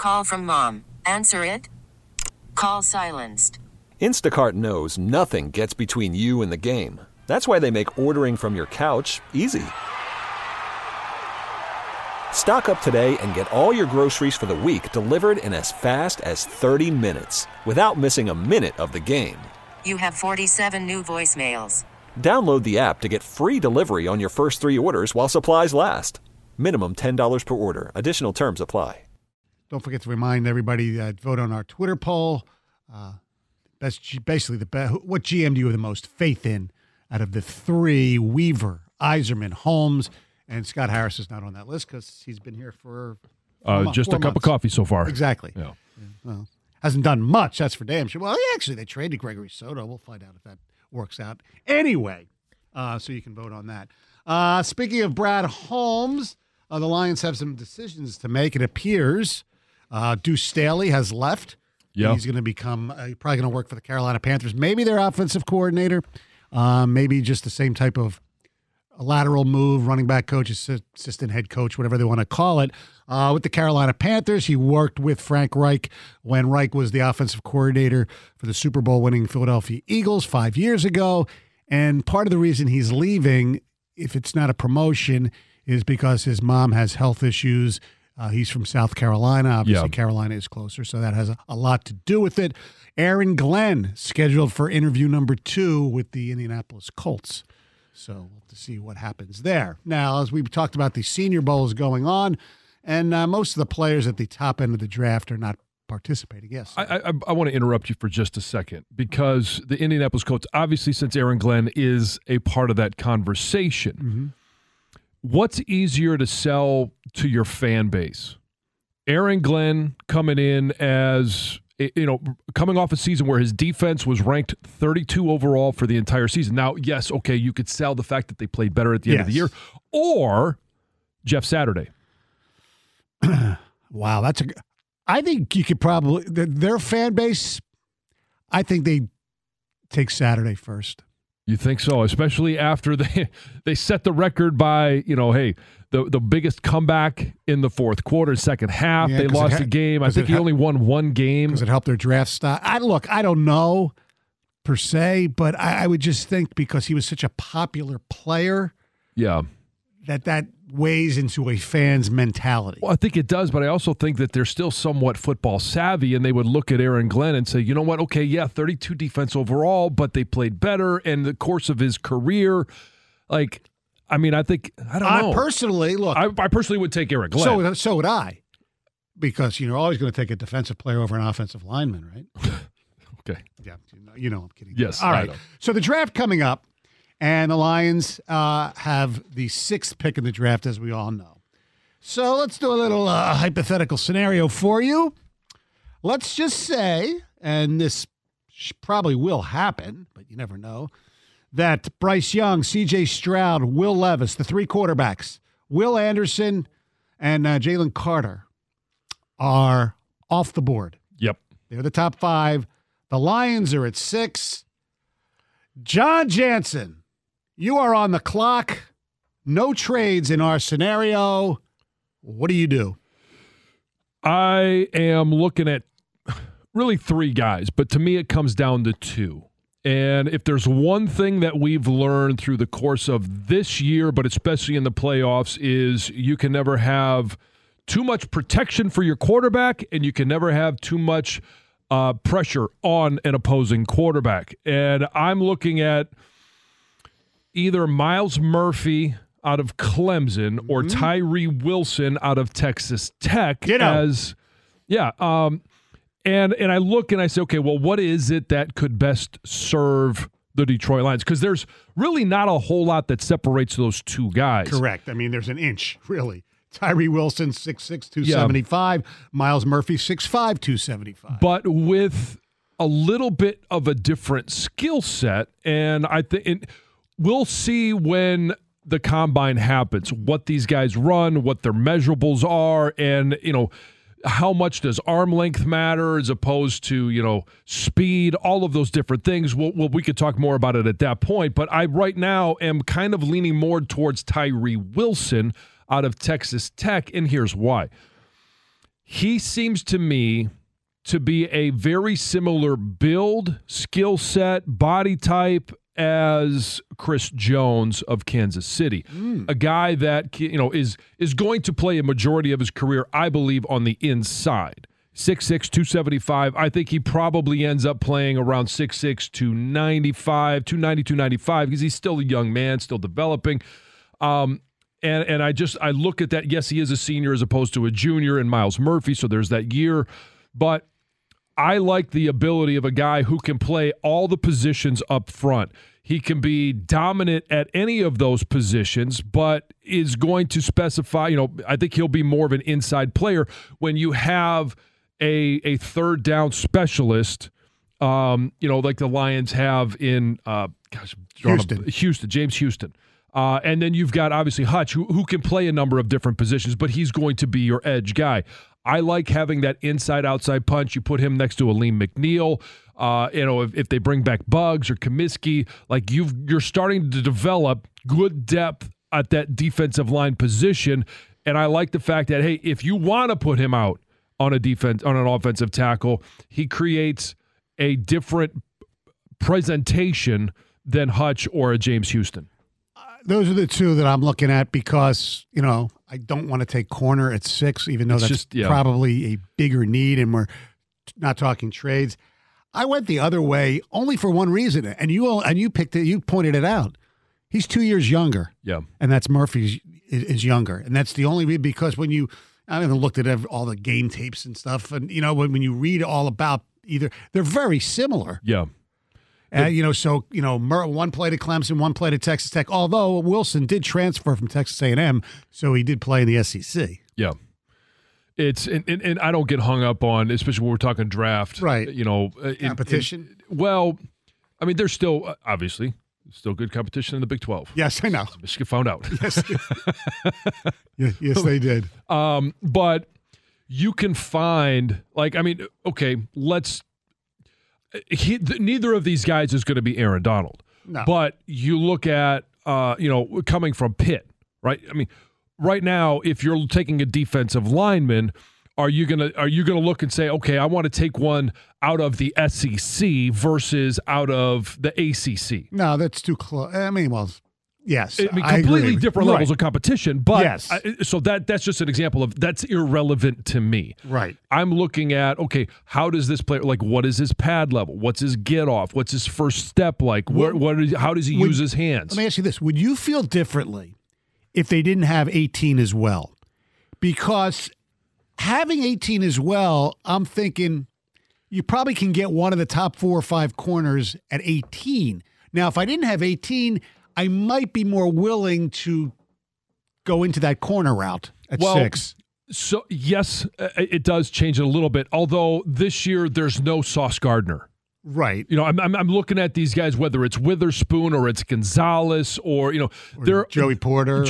Call from mom. Answer it. Call silenced. Instacart knows nothing gets between you and the game. That's why they make ordering from your couch easy. Stock up today and get all your groceries for the week delivered in as fast as 30 minutes without missing a minute of the game. You have 47 new voicemails. Download the app to get free delivery on your first 3 orders while supplies last. Minimum $10 per order. Additional terms apply. Don't forget to remind everybody that vote on our Twitter poll. Basically, what GM do you have the most faith in out of the 3? Weaver, Yzerman, Holmes, and Scott Harris is not on that list because he's been here for just a cup of coffee so far. Exactly. Yeah. Well, hasn't done much, that's for damn sure. Well, actually, they traded Gregory Soto. We'll find out if that works out. Anyway, so you can vote on that. Speaking of Brad Holmes, the Lions have some decisions to make, it appears. Deuce Staley has left. Yeah. He's going to become probably going to work for the Carolina Panthers. Maybe their offensive coordinator. Maybe just the same type of lateral move, running back coach, assistant head coach, whatever they want to call it. With the Carolina Panthers, he worked with Frank Reich when Reich was the offensive coordinator for the Super Bowl winning Philadelphia Eagles 5 years ago. And part of the reason he's leaving, if it's not a promotion, is because his mom has health issues. He's from South Carolina. Obviously, Carolina is closer, so that has a lot to do with it. Aaron Glenn scheduled for interview number 2 with the Indianapolis Colts. So we'll have to see what happens there. Now, as we've talked about, the Senior Bowl is going on, and most of the players at the top end of the draft are not participating. Yes. I want to interrupt you for just a second because the Indianapolis Colts, obviously, since Aaron Glenn is a part of that conversation, what's easier to sell to your fan base? Aaron Glenn coming in as, coming off a season where his defense was ranked 32 overall for the entire season. Now, yes, okay, you could sell the fact that they played better at the end of the year, or Jeff Saturday. Wow, I think you could probably, their fan base, I think they take Saturday first. You think so? Especially after they set the record by, the biggest comeback in the fourth quarter, second half. They lost a game. I think he only won one game. Does it help their draft stock? I don't know per se, but I would just think because he was such a popular player. Yeah. That weighs into a fan's mentality. Well, I think it does, but I also think that they're still somewhat football savvy, and they would look at Aaron Glenn and say, you know what, okay, yeah, 32 defense overall, but they played better in the course of his career. I don't know. Personally, look. I personally would take Aaron Glenn. So would I, because you're always going to take a defensive player over an offensive lineman, right? Okay. Yeah, I'm kidding. Yes. All right. So the draft coming up. And the Lions have the 6th pick in the draft, as we all know. So let's do a little hypothetical scenario for you. Let's just say, and this probably will happen, but you never know, that Bryce Young, C.J. Stroud, Will Levis, the 3 quarterbacks, Will Anderson, and Jalen Carter are off the board. Yep. They're the top 5. The Lions are at 6. John Jansen, you are on the clock. No trades in our scenario. What do you do? I am looking at really 3 guys, but to me it comes down to 2. And if there's one thing that we've learned through the course of this year, but especially in the playoffs, is you can never have too much protection for your quarterback, and you can never have too much pressure on an opposing quarterback. And I'm looking at either Miles Murphy out of Clemson or Tyree Wilson out of Texas Tech And I look and I say, okay, well, what is it that could best serve the Detroit Lions? Because there's really not a whole lot that separates those 2 guys. Correct. I mean, there's an inch, really. Tyree Wilson, 6'6", 275. Yeah. Miles Murphy, 6'5", 275. But with a little bit of a different skill set, and I think we'll see when the combine happens, what these guys run, what their measurables are, and, how much does arm length matter as opposed to, speed, all of those different things. We could talk more about it at that point, but I right now am kind of leaning more towards Tyree Wilson out of Texas Tech, and here's why. he seems to me to be a very similar build, skill set, body type as Chris Jones of Kansas City. A guy that is going to play a majority of his career, I believe, on the inside. 6'6", 275. I think he probably ends up playing around 6'6", 295, 290, 295 because he's still a young man, still developing. And I look at that. Yes, he is a senior as opposed to a junior in Miles Murphy, so there's that year. But I like the ability of a guy who can play all the positions up front. He can be dominant at any of those positions, but is going to specify, I think he'll be more of an inside player when you have a third down specialist, like the Lions have in James Houston. And then you've got, obviously, Hutch, who can play a number of different positions, but he's going to be your edge guy. I like having that inside-outside punch. You put him next to Aleem McNeil. If they bring back Buggs or Comiskey, like you're starting to develop good depth at that defensive line position. And I like the fact that, hey, if you want to put him out on an offensive tackle, he creates a different presentation than Hutch or a James Houston. Those are the two that I'm looking at because, I don't want to take corner at 6, even though that's probably a bigger need, and we're not talking trades. I went the other way only for one reason, and you picked it. You pointed it out. He's 2 years younger. Yeah, and that's Murphy is younger, and that's the only reason. Because when I haven't looked at all the game tapes and stuff, and when you read all about either, they're very similar. Yeah. One played at Clemson, one played at Texas Tech, although Wilson did transfer from Texas A&M, so he did play in the SEC. Yeah. It's and I don't get hung up on, especially when we're talking draft. Right. Competition. There's still, obviously, still good competition in the Big 12. Yes, I know. Michigan found out. Yes, yes, they did. But you can find, neither of these guys is going to be Aaron Donald. No. But you look at, coming from Pitt, right? Right now, if you're taking a defensive lineman, are you gonna look and say, okay, I want to take one out of the SEC versus out of the ACC? No, that's too close. Yes, completely different levels of competition. But yes. So that's just an example of that's irrelevant to me. Right. I'm looking at, okay, how does this player, what is his pad level? What's his get off? What's his first step like? How does he use his hands? Let me ask you this: would you feel differently if they didn't have 18 as well? Because having 18 as well, I'm thinking you probably can get one of the top 4 or 5 corners at 18. Now, if I didn't have 18, I might be more willing to go into that corner route at 6. So, yes, it does change it a little bit, although this year there's no Sauce Gardner. Right. I'm looking at these guys, whether it's Witherspoon or it's Gonzalez or they're Joey Porter.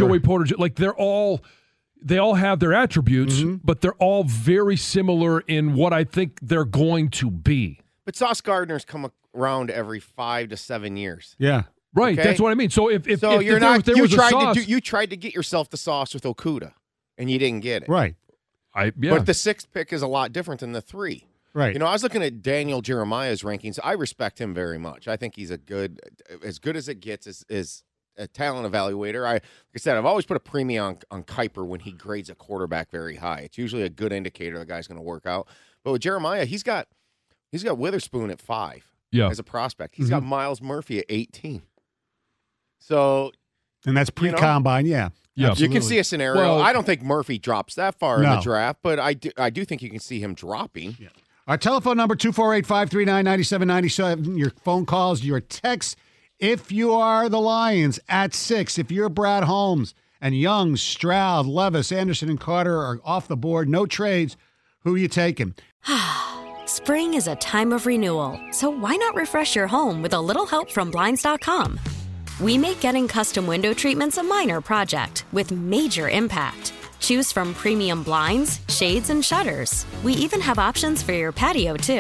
They all have their attributes, but they're all very similar in what I think they're going to be. But Sauce Gardner's come around every 5 to 7 years. Yeah. Right, okay? That's what I mean. So if you're not, you tried to get yourself the sauce with Okudah, and you didn't get it. Right. But the 6th pick is a lot different than the 3. Right. I was looking at Daniel Jeremiah's rankings. I respect him very much. I think he's as good as it gets is a talent evaluator. Like I said, I've always put a premium on Kuiper when he grades a quarterback very high. It's usually a good indicator the guy's going to work out. But with Jeremiah, he's got Witherspoon at 5 as a prospect. He's got Miles Murphy at 18. So, and that's pre-combine, yeah. You can see a scenario. Well, I don't think Murphy drops that far in the draft, but I do think you can see him dropping. Yeah. Our telephone number, 248-539-9797. Your phone calls, your texts. If you are the Lions at 6, if you're Brad Holmes and Young, Stroud, Levis, Anderson, and Carter are off the board, no trades, who are you taking? Spring is a time of renewal, so why not refresh your home with a little help from Blinds.com? We make getting custom window treatments a minor project with major impact. Choose from premium blinds, shades, and shutters. We even have options for your patio, too.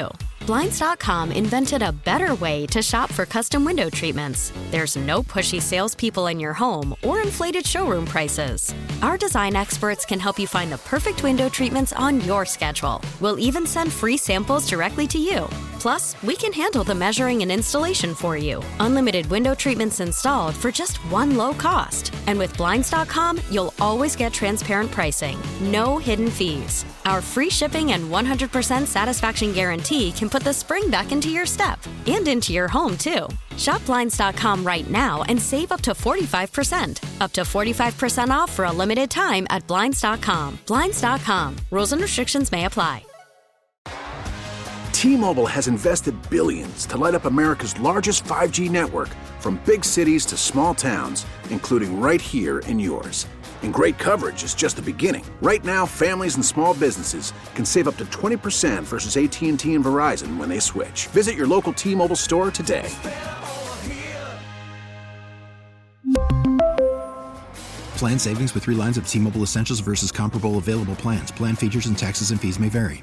Blinds.com invented a better way to shop for custom window treatments. There's no pushy salespeople in your home or inflated showroom prices. Our design experts can help you find the perfect window treatments on your schedule. We'll even send free samples directly to you. Plus, we can handle the measuring and installation for you. Unlimited window treatments installed for just one low cost. And with Blinds.com, you'll always get transparent pricing. No hidden fees. Our free shipping and 100% satisfaction guarantee can put the spring back into your step and into your home, too. Shop Blinds.com right now and save up to 45%. Up to 45% off for a limited time at Blinds.com. Blinds.com. Rules and restrictions may apply. T-Mobile has invested billions to light up America's largest 5G network, from big cities to small towns, including right here in yours. And great coverage is just the beginning. Right now, families and small businesses can save up to 20% versus AT&T and Verizon when they switch. Visit your local T-Mobile store today. Plan savings with 3 lines of T-Mobile Essentials versus comparable available plans. Plan features and taxes and fees may vary.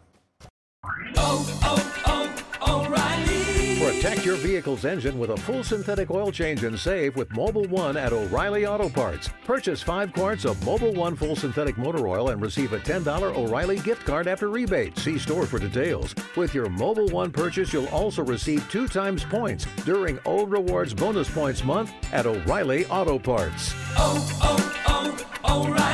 Protect your vehicle's engine with a full synthetic oil change and save with Mobil 1 at O'Reilly Auto Parts. Purchase 5 quarts of Mobil 1 full synthetic motor oil and receive a $10 O'Reilly gift card after rebate. See store for details. With your Mobil 1 purchase, you'll also receive 2 times points during O Rewards Bonus Points Month at O'Reilly Auto Parts. O'Reilly.